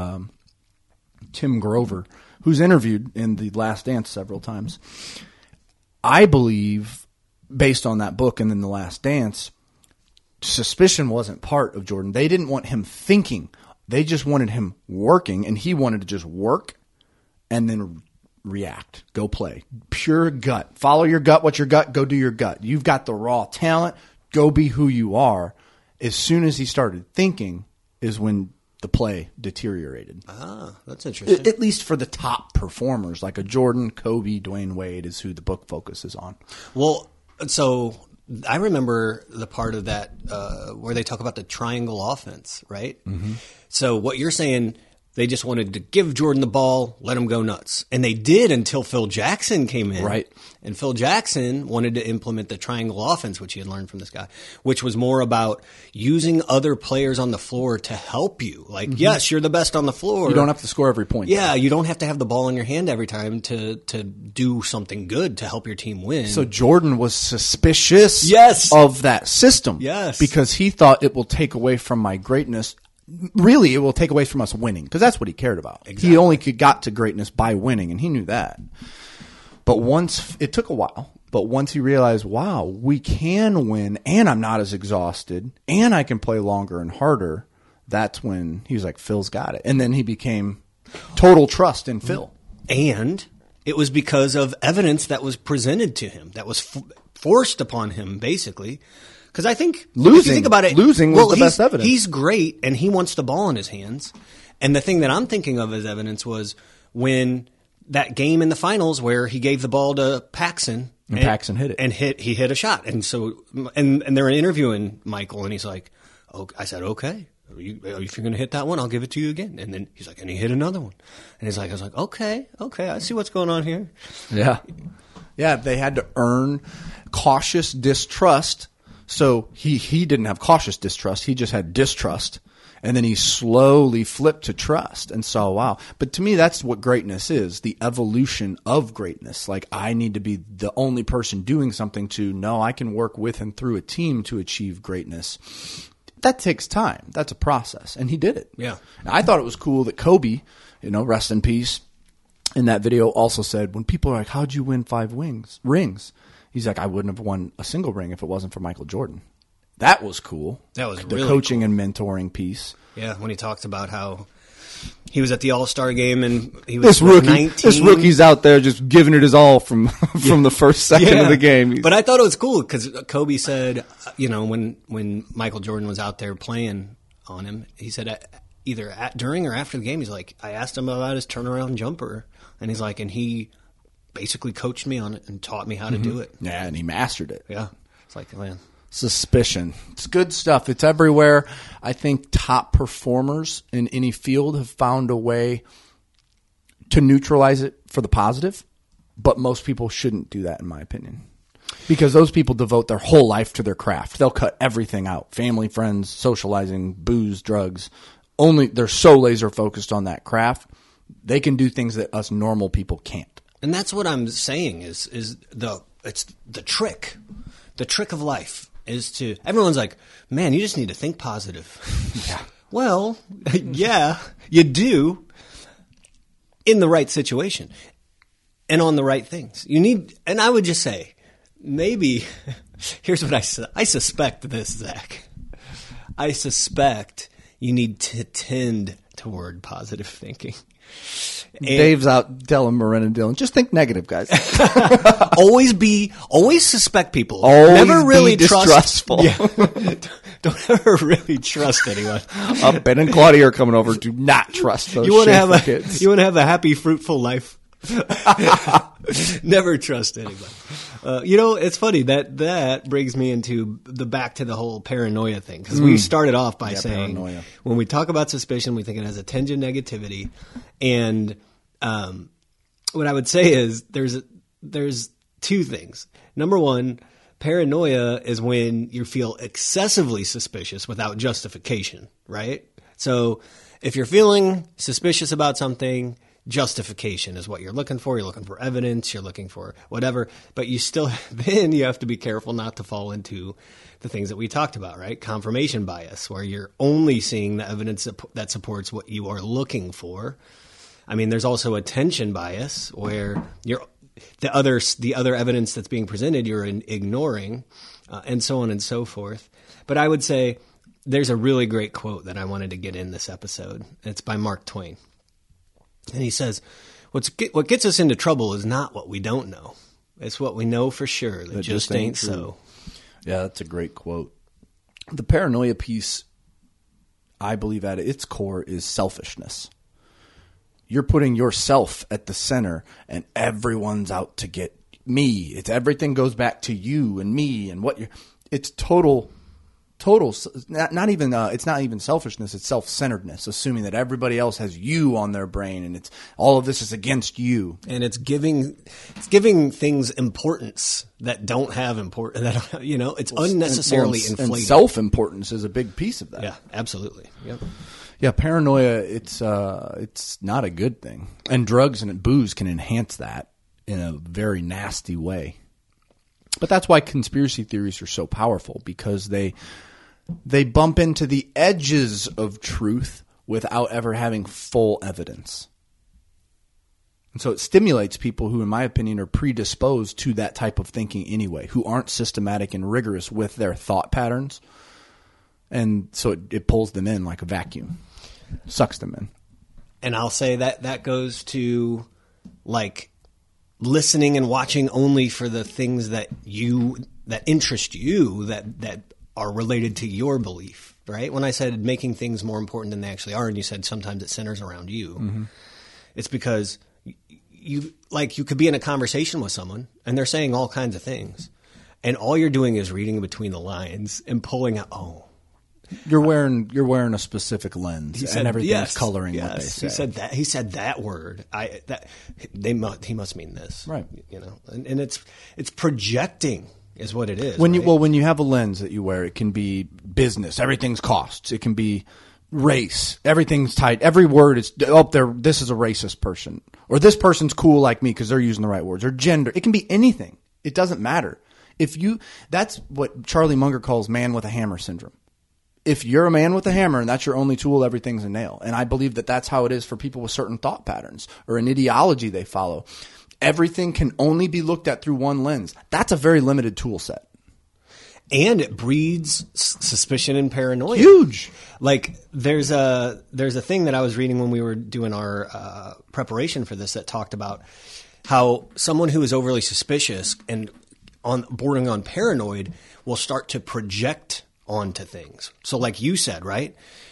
S1: Tim Grover, who's interviewed in The Last Dance several times. I believe, based on that book and then The Last Dance, suspicion wasn't part of Jordan. They didn't want him thinking. They just wanted him working, and he wanted to just work and then react. Go play. Pure gut. Follow your gut. What's your gut? Go do your gut. You've got the raw talent. Go be who you are. As soon as he started thinking is when the play deteriorated.
S2: Ah, that's interesting.
S1: At least for the top performers, like a Jordan, Kobe, Dwayne Wade is who the book focuses on.
S2: Well, so I remember the part of that where they talk about the triangle offense, right? Mm-hmm. So what you're saying They just wanted to give Jordan the ball, let him go nuts. And they did until Phil Jackson came in.
S1: Right.
S2: And Phil Jackson wanted to implement the triangle offense, which he had learned from this guy, which was more about using other players on the floor to help you. Like, yes, you're the best on the floor.
S1: You don't have to score every point.
S2: Yeah, you don't have to have the ball in your hand every time to do something good to help your team win.
S1: So Jordan was suspicious
S2: Yes.
S1: of that system.
S2: Yes.
S1: Because he thought it will take away from my greatness. Really, it will take away from us winning, because that's what he cared about.
S2: Exactly.
S1: He only got to greatness by winning, and he knew that. But it took a while, but once he realized, wow, we can win, and I'm not as exhausted, and I can play longer and harder, that's when he was like, Phil's got it. And then he became total trust in Phil.
S2: And it was because of evidence that was presented to him, that was forced upon him, basically. Because I think, if you think about it,
S1: losing was the best evidence.
S2: He's great, and he wants the ball in his hands. And the thing that I'm thinking of as evidence was when that game in the finals where he gave the ball to Paxson.
S1: And Paxson hit it.
S2: And he hit a shot. And so, and they're interviewing Michael, and he's like, oh, I said, okay. If you're going to hit that one, I'll give it to you again. And then he's like, and he hit another one. And he's like, I was like, okay, I see what's going on here.
S1: Yeah. Yeah, they had to earn cautious distrust. So he didn't have cautious distrust. He just had distrust. And then he slowly flipped to trust and saw, wow. But to me, that's what greatness is, the evolution of greatness. Like, I need to be the only person doing something to, no, I can work with and through a team to achieve greatness. That takes time. That's a process. And he did it.
S2: Yeah.
S1: I thought it was cool that Kobe, rest in peace, in that video also said, when people are like, how'd you win 5 rings? He's like, I wouldn't have won a single ring if it wasn't for Michael Jordan. That was cool.
S2: That was
S1: the
S2: really
S1: coaching and mentoring piece.
S2: Yeah, when he talked about how he was at the All-Star game and he was 19.
S1: This rookie's out there just giving it his all from the first second of the game.
S2: But I thought it was cool because Kobe said, when Michael Jordan was out there playing on him, he said either during or after the game, he's like, I asked him about his turnaround jumper, and he's like, and he basically coached me on it and taught me how to do it.
S1: Yeah, and he mastered it.
S2: Yeah. It's like, man.
S1: Suspicion. It's good stuff. It's everywhere. I think top performers in any field have found a way to neutralize it for the positive, but most people shouldn't do that, in my opinion, because those people devote their whole life to their craft. They'll cut everything out: family, friends, socializing, booze, drugs. They're so laser focused on that craft, they can do things that us normal people can't.
S2: And that's what I'm saying is it's the trick. The trick of life is to, everyone's like, man, you just need to think positive.
S1: Yeah.
S2: Well, yeah, you do, in the right situation and on the right things. And I would just say, maybe, here's what I suspect this, Zach. I suspect you need to tend toward positive thinking. And
S1: Dave's out telling Marin and Dylan, just think negative, guys.
S2: always suspect people.
S1: Always
S2: never really
S1: be distrustful.
S2: Don't ever really trust anyone.
S1: Ben and Claudia are coming over. Do not trust those kids.
S2: You want to have a happy, fruitful life. Never trust anybody. It's funny that brings me into back to the whole paranoia thing, because we started off by saying paranoia. When we talk about suspicion, we think it has a tinge of negativity, and what I would say is there's 2 things. Number one, paranoia is when you feel excessively suspicious without justification, right? So if you're feeling suspicious about something, justification is what you're looking for. You're looking for evidence. You're looking for whatever. But then you have to be careful not to fall into the things that we talked about, right? Confirmation bias, where you're only seeing the evidence that supports what you are looking for. I mean, there's also attention bias, where the other evidence that's being presented you're ignoring, and so on and so forth. But I would say there's a really great quote that I wanted to get in this episode. It's by Mark Twain. And he says, what gets us into trouble is not what we don't know. It's what we know for sure that just ain't so.
S1: Yeah, that's a great quote. The paranoia piece, I believe at its core, is selfishness. You're putting yourself at the center, and everyone's out to get me. Everything goes back to you and me and what you're. It's total Total, not even. It's not even selfishness. It's self-centeredness, assuming that everybody else has you on their brain, and it's all of this is against you.
S2: And it's giving things importance that don't have importance. That it's unnecessarily inflated.
S1: And self-importance is a big piece of that.
S2: Yeah, absolutely. Yep.
S1: Yeah, paranoia. It's not a good thing, and drugs and booze can enhance that in a very nasty way. But that's why conspiracy theories are so powerful, because they bump into the edges of truth without ever having full evidence. And so it stimulates people who, in my opinion, are predisposed to that type of thinking anyway, who aren't systematic and rigorous with their thought patterns. And so it pulls them in like a vacuum, sucks them in.
S2: And I'll say that goes to like listening and watching only for the things that interest you, that are related to your belief, right? When I said making things more important than they actually are, and you said sometimes it centers around you, it's because you could be in a conversation with someone and they're saying all kinds of things, and all you're doing is reading between the lines and pulling out,
S1: You're wearing a specific lens, and everything's coloring what they say.
S2: He said that word. He must mean this,
S1: right?
S2: And it's projecting is what it is.
S1: When you have a lens that you wear, it can be business. Everything's costs. It can be race. Everything's tied. Every word is this is a racist person, or this person's cool like me because they're using the right words, or gender. It can be anything. It doesn't matter. That's what Charlie Munger calls man with a hammer syndrome. If you're a man with a hammer and that's your only tool, everything's a nail. And I believe that that's how it is for people with certain thought patterns or an ideology they follow. Everything can only be looked at through one lens. That's a very limited tool set.
S2: And it breeds suspicion and paranoia.
S1: Huge.
S2: Like there's a thing that I was reading when we were doing our preparation for this that talked about how someone who is overly suspicious and bordering on paranoid will start to project onto things. So like you said, right?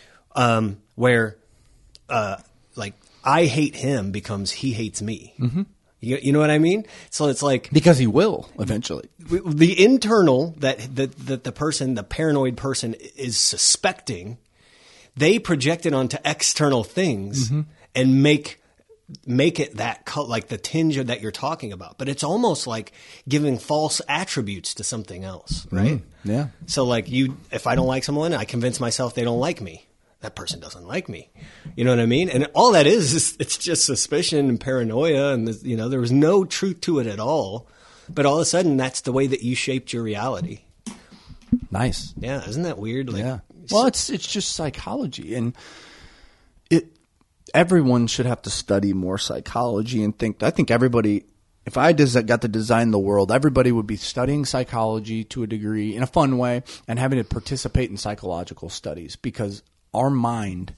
S2: Where like I hate him becomes he hates me. Mm-hmm. You know what I mean? So it's like
S1: because he will eventually.
S2: The internal that the person, the paranoid person is suspecting, they project it onto external things and make it that like the tinge that you're talking about. But it's almost like giving false attributes to something else, right?
S1: Yeah.
S2: So like if I don't like someone, I convince myself they don't like me. That person doesn't like me. You know what I mean? And all that is it's just suspicion and paranoia, and there was no truth to it at all. But all of a sudden, that's the way that you shaped your reality.
S1: Nice.
S2: Yeah, isn't that weird?
S1: Yeah. Well, it's just psychology, and everyone should have to study more psychology and think. I think everybody, if I got to design the world, everybody would be studying psychology to a degree in a fun way and having to participate in psychological studies, because our mind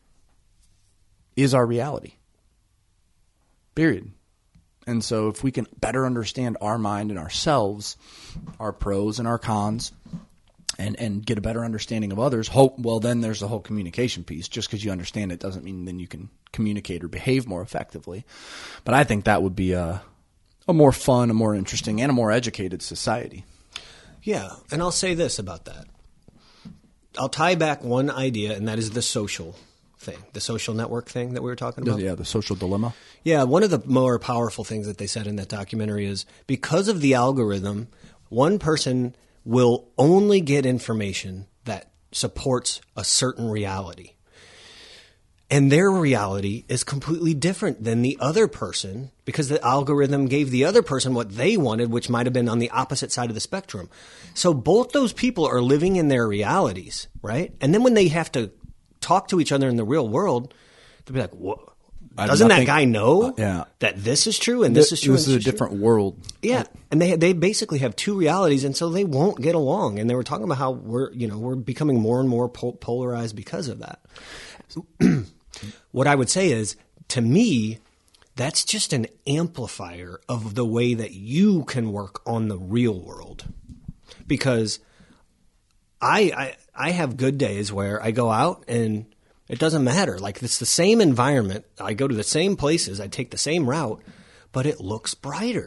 S1: is our reality. Period. And so if we can better understand our mind and ourselves, our pros and our cons, and get a better understanding of others, then there's the whole communication piece. Just because you understand it doesn't mean then you can communicate or behave more effectively. But I think that would be a more fun, a more interesting, and a more educated society.
S2: Yeah, and I'll say this about that. I'll tie back one idea, and that is the social thing, the social network thing that we were talking about.
S1: Yeah, the social dilemma.
S2: Yeah, one of the more powerful things that they said in that documentary is because of the algorithm, one person will only get information that supports a certain reality. And their reality is completely different than the other person because the algorithm gave the other person what they wanted, which might have been on the opposite side of the spectrum. So both those people are living in their realities, right? And then when they have to talk to each other in the real world, they'll be like, what? Doesn't that guy know that this is true and this is true?
S1: This is a different world.
S2: Yeah, and they basically have two realities, and so they won't get along. And they were talking about how we're becoming more and more polarized because of that. What I would say is, to me, that's just an amplifier of the way that you can work on the real world. Because I have good days where I go out and it doesn't matter. Like, it's the same environment. I go to the same places. I take the same route, but it looks brighter.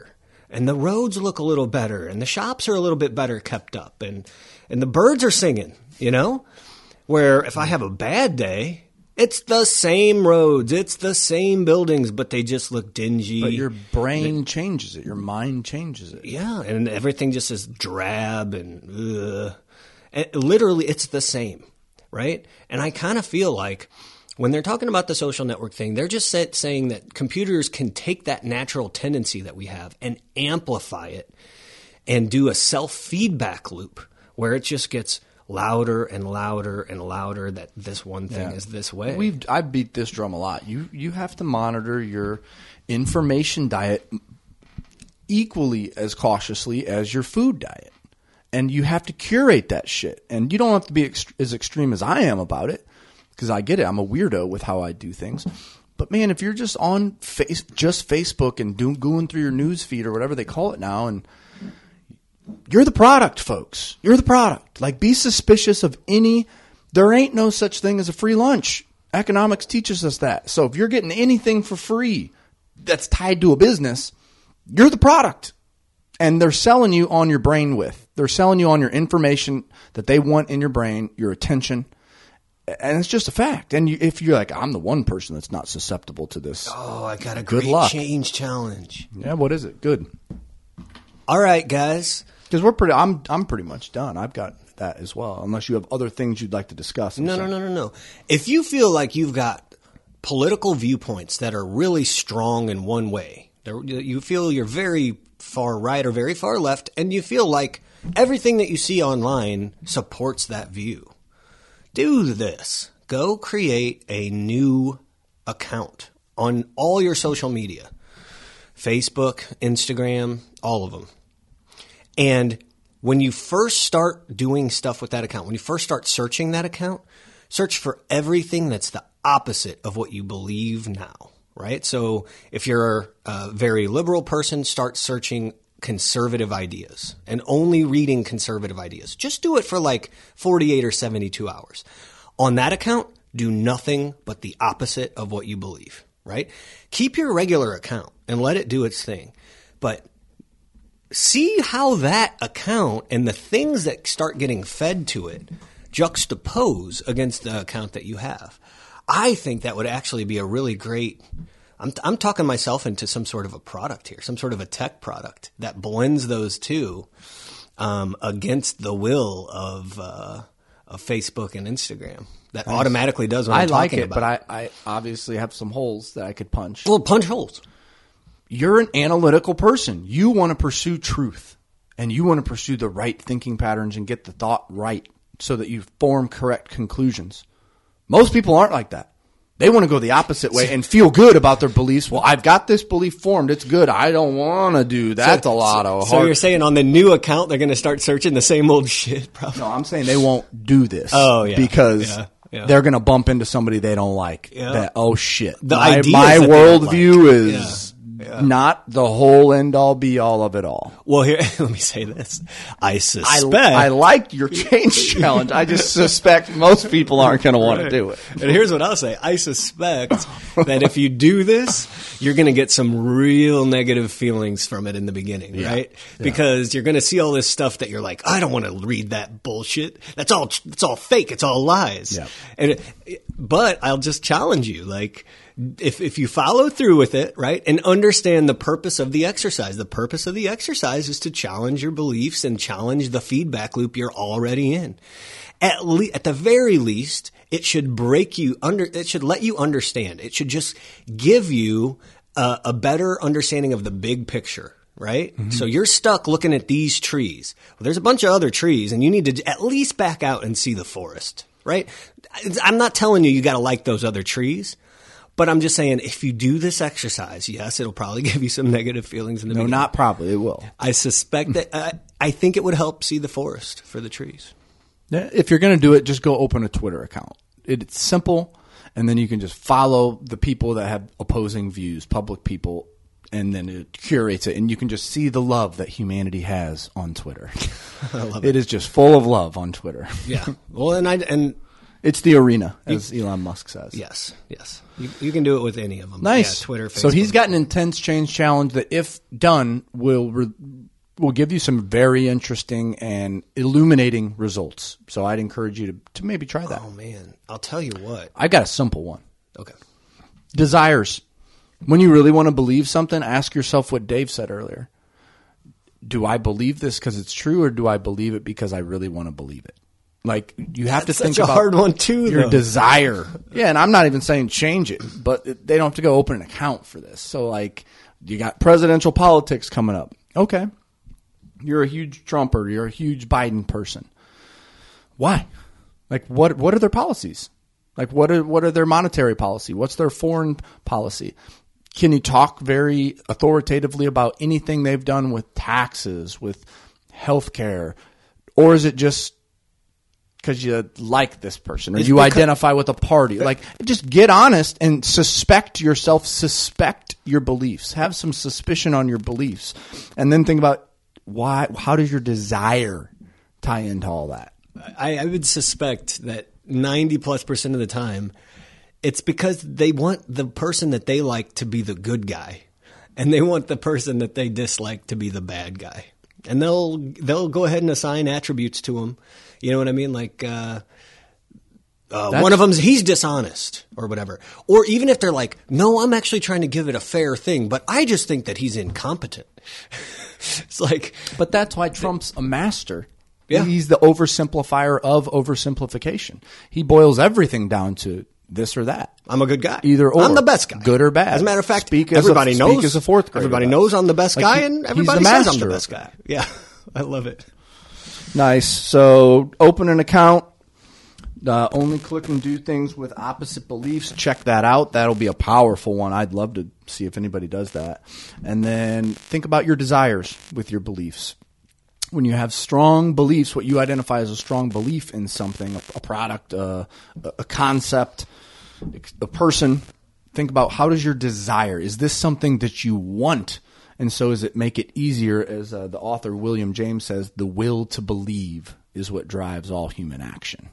S2: and the roads look a little better, and the shops are a little bit better kept up, and the birds are singing, you know? Where if I have a bad day, it's the same roads, it's the same buildings, but they just look dingy.
S1: But your brain changes it. Your mind changes it.
S2: Yeah, and everything just is drab and literally it's the same, right? And I kind of feel like when they're talking about the social network thing, they're just saying that computers can take that natural tendency that we have and amplify it and do a self-feedback loop where it just gets louder and louder and louder that this one thing is this way.
S1: I beat this drum a lot. You have to monitor your information diet equally as cautiously as your food diet. And you have to curate that shit. And you don't have to be as extreme as I am about it, because I get it. I'm a weirdo with how I do things. But man, if you're just on just Facebook and going through your news feed or whatever they call it now, and you're the product, folks. You're the product. Like, be suspicious of there ain't no such thing as a free lunch. Economics teaches us that. So if you're getting anything for free that's tied to a business, you're the product. And they're selling you on your brainwidth. They're selling you on your information that they want in your brain, your attention. And it's just a fact. And if you're like, I'm the one person that's not susceptible to this.
S2: Oh, I got a great change challenge.
S1: Yeah, what is it? Good.
S2: All right, guys.
S1: Because I'm pretty much done. I've got that as well. Unless you have other things you'd like to discuss.
S2: No. If you feel like you've got political viewpoints that are really strong in one way, you feel you're very far right or very far left, and you feel like everything that you see online supports that view, do this. Go create a new account on all your social media. Facebook, Instagram, all of them. And when you first start doing stuff with that account, when you first start searching that account, search for everything that's the opposite of what you believe now, right? So if you're a very liberal person, start searching conservative ideas and only reading conservative ideas. Just do it for like 48 or 72 hours. On that account, do nothing but the opposite of what you believe, right? Keep your regular account and let it do its thing. But see how that account and the things that start getting fed to it juxtapose against the account that you have. I think that would actually be a really great... I'm talking myself into some sort of a product here, some sort of a tech product that blends those two against the will of Facebook and Instagram. That automatically does what I'm talking about.
S1: I like it, but I obviously have some holes that I could punch.
S2: Well, punch holes.
S1: You're an analytical person. You want to pursue truth, and you want to pursue the right thinking patterns and get the thought right so that you form correct conclusions. Most people aren't like that. They want to go the opposite way and feel good about their beliefs. Well, I've got this belief formed. It's good. I don't want to do that. That's a lot of hard.
S2: So you're saying on the new account, they're going to start searching the same old shit, probably?
S1: No, I'm saying they won't do this.
S2: Oh, yeah.
S1: Because they're going to bump into somebody they don't like.
S2: Yeah.
S1: That, oh, shit.
S2: My
S1: worldview is... not the whole end all be all of it all.
S2: Well, here, let me say this. I suspect.
S1: I like your change challenge. I just suspect most people aren't going to want to do it.
S2: And here's what I'll say. I suspect that if you do this, you're going to get some real negative feelings from it in the beginning, right? Yeah. Because you're going to see all this stuff that you're like, I don't want to read that bullshit. That's all fake. It's all lies. Yeah. But I'll just challenge you, like, if you follow through with it, right, and understand the purpose of the exercise. The purpose of the exercise is to challenge your beliefs and challenge the feedback loop you're already in. At the very least, it should it should let you understand. It should just give you a better understanding of the big picture, right? Mm-hmm. So you're stuck looking at these trees. Well, there's a bunch of other trees, and you need to at least back out and see the forest, right? I'm not telling you got to like those other trees. But I'm just saying, if you do this exercise, yes, it'll probably give you some negative feelings in the beginning.
S1: No, not probably. It will.
S2: I suspect that I think it would help see the forest for the trees.
S1: Yeah, if you're going to do it, just go open a Twitter account. It's simple, and then you can just follow the people that have opposing views, public people, and then it curates it, and you can just see the love that humanity has on Twitter.
S2: I love
S1: it. It is just full of love on Twitter.
S2: Yeah. Well, and
S1: It's the arena, as Elon Musk says.
S2: Yes. You can do it with any of them.
S1: Nice.
S2: Yeah, Twitter, Facebook.
S1: So he's got an intense change challenge that, if done, will give you some very interesting and illuminating results. So I'd encourage you to maybe try that.
S2: Oh, man. I'll tell you what.
S1: I got a simple one.
S2: Okay.
S1: Desires. When you really want to believe something, ask yourself what Dave said earlier. Do I believe this because it's true, or do I believe it because I really want to believe it? Like, you have to think
S2: such a
S1: about
S2: hard one too,
S1: your
S2: though.
S1: desire. Yeah, and I'm not even saying change it, but they don't have to go open an account for this. So, like, you got presidential politics coming up. Okay. You're a huge Trumper. You're a huge Biden person. Why? Like, what are their policies? Like, what are their monetary policy? What's their foreign policy? Can you talk very authoritatively about anything they've done with taxes, with healthcare, or is it just because you like this person or you identify with a party? Like, just get honest and suspect yourself, suspect your beliefs, have some suspicion on your beliefs, and then think about how does your desire tie into all that?
S2: I would suspect that 90+% of the time, it's because they want the person that they like to be the good guy, and they want the person that they dislike to be the bad guy. And they'll go ahead and assign attributes to him. You know what I mean? Like one of them's he's dishonest or whatever. Or even if they're like, no, I'm actually trying to give it a fair thing, but I just think that he's incompetent. It's like,
S1: but that's why Trump's a master.
S2: Yeah.
S1: He's the oversimplifier of oversimplification. He boils everything down to this or that.
S2: I'm a good guy.
S1: Either or.
S2: I'm the best guy.
S1: Good or bad.
S2: As a matter of fact,
S1: everybody knows. Speak as a fourth grader.
S2: Everybody knows I'm the best guy, and everybody says I'm the best guy. Yeah, I love it.
S1: Nice. So open an account. Only click and do things with opposite beliefs. Check that out. That'll be a powerful one. I'd love to see if anybody does that. And then think about your desires with your beliefs. When you have strong beliefs, what you identify as a strong belief in something, a product, a concept, a person, think about how does your desire, is this something that you want? And so does it make it easier, as the author William James says, the will to believe is what drives all human action.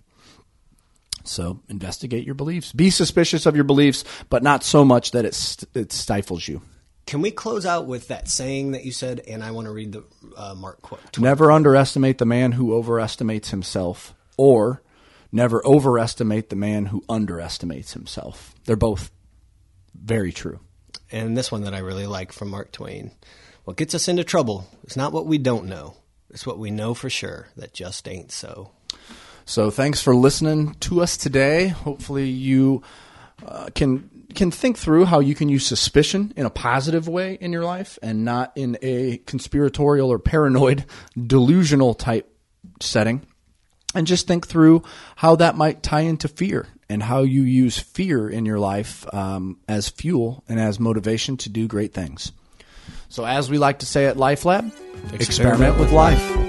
S1: So investigate your beliefs. Be suspicious of your beliefs, but not so much that it stifles you.
S2: Can we close out with that saying that you said, and I want to read the Mark quote?
S1: Never underestimate the man who overestimates himself, or never overestimate the man who underestimates himself. They're both very true.
S2: And this one that I really like from Mark Twain. What gets us into trouble is not what we don't know. It's what we know for sure that just ain't so.
S1: So thanks for listening to us today. Hopefully you can think through how you can use suspicion in a positive way in your life and not in a conspiratorial or paranoid, delusional type setting. And just think through how that might tie into fear and how you use fear in your life as fuel and as motivation to do great things. So as we like to say at Life Lab, experiment with life.